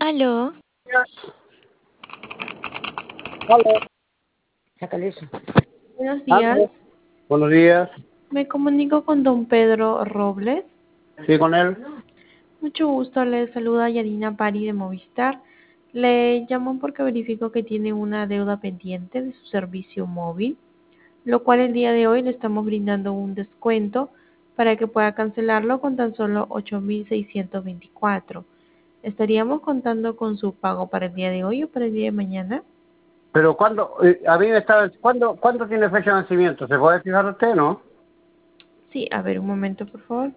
Aló, Aló. Sácale eso. buenos días. Aló. Buenos días. Me comunico con don Pedro Robles. Sí, con él. Mucho gusto, le saluda Yarina Pari de Movistar. Le llamo porque verifico que tiene una deuda pendiente de su servicio móvil, lo cual el día de hoy le estamos brindando un descuento para que pueda cancelarlo con tan solo 8.624. ¿Estaríamos contando con su pago para el día de hoy o para el día de mañana? Pero cuando, a mí me está, ¿cuándo tiene fecha de vencimiento? ¿Se puede fijar usted, no? Sí, a ver, un momento, por favor.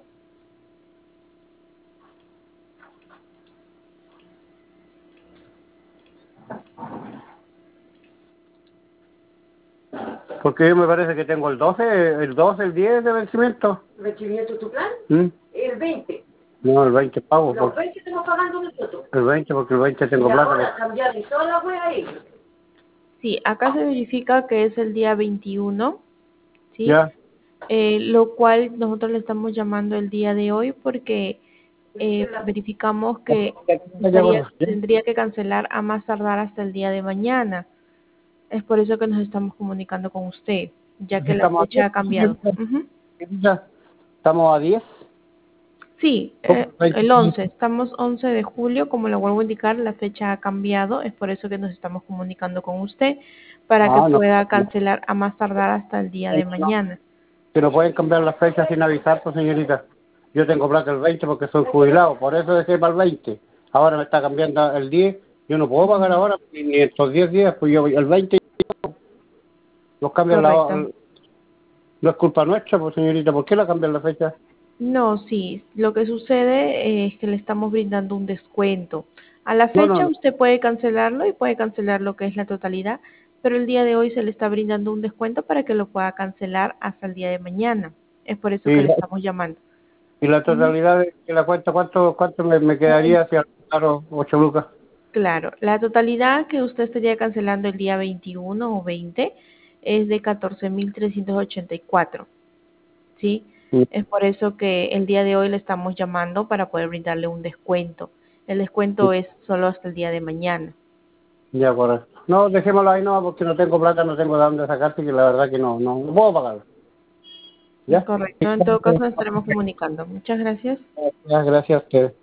Porque yo me parece que tengo el 10 de vencimiento. ¿Vencimiento tu plan? ¿Mm? El 20. No, el 20 pago. Los 20 estamos pagando nosotros. El 20 porque el 20 tengo Y plata. ahora cambiar toda la wea ahí. Sí, acá se verifica que es el día 21, ¿sí? Ya. Lo cual nosotros le estamos llamando el día de hoy porque verificamos que Ya, bueno, ya. tendría que cancelar a más tardar hasta el día de mañana. Es por eso que nos estamos comunicando con usted, ya que la Estamos a fecha 10. ha cambiado. Ujú. Estamos a 10. Sí, ¿Cómo? el 11, estamos 11 de julio, como le vuelvo a indicar, la fecha ha cambiado, es por eso que nos estamos comunicando con usted, para que Ah, no. pueda cancelar a más tardar hasta el día de No. mañana. Que no pueden cambiar la fecha sin avisar, pues señorita. Yo tengo plata el 20 porque soy jubilado, por eso dejé para el 20. Ahora me está cambiando el 10. Yo no puedo pagar ahora ni estos 10 días, pues yo el 20 los cambian Correcto. no es culpa nuestra, pues señorita, ¿por qué la cambian la fecha? No, sí, lo que sucede es que le estamos brindando un descuento. A la No, no, fecha no. usted puede cancelarlo y puede cancelar lo que es la totalidad, pero el día de hoy se le está brindando un descuento para que lo pueda cancelar hasta el día de mañana. Es por eso que Y le la, estamos llamando. y la Ujú. totalidad de la cuenta, ¿cuánto me quedaría si claro 8 lucas? Claro, la totalidad que usted estaría cancelando el día 21 o 20 es de 14.384, ¿sí? Mm. Es por eso que el día de hoy le estamos llamando para poder brindarle un descuento. El descuento es solo hasta el día de mañana. Ya, correcto. No, dejémoslo ahí no, porque no tengo plata, no tengo de dónde sacarte, que la verdad que no puedo pagar. ¿Ya? Correcto, en todo caso nos estaremos comunicando. Muchas gracias. Gracias a usted.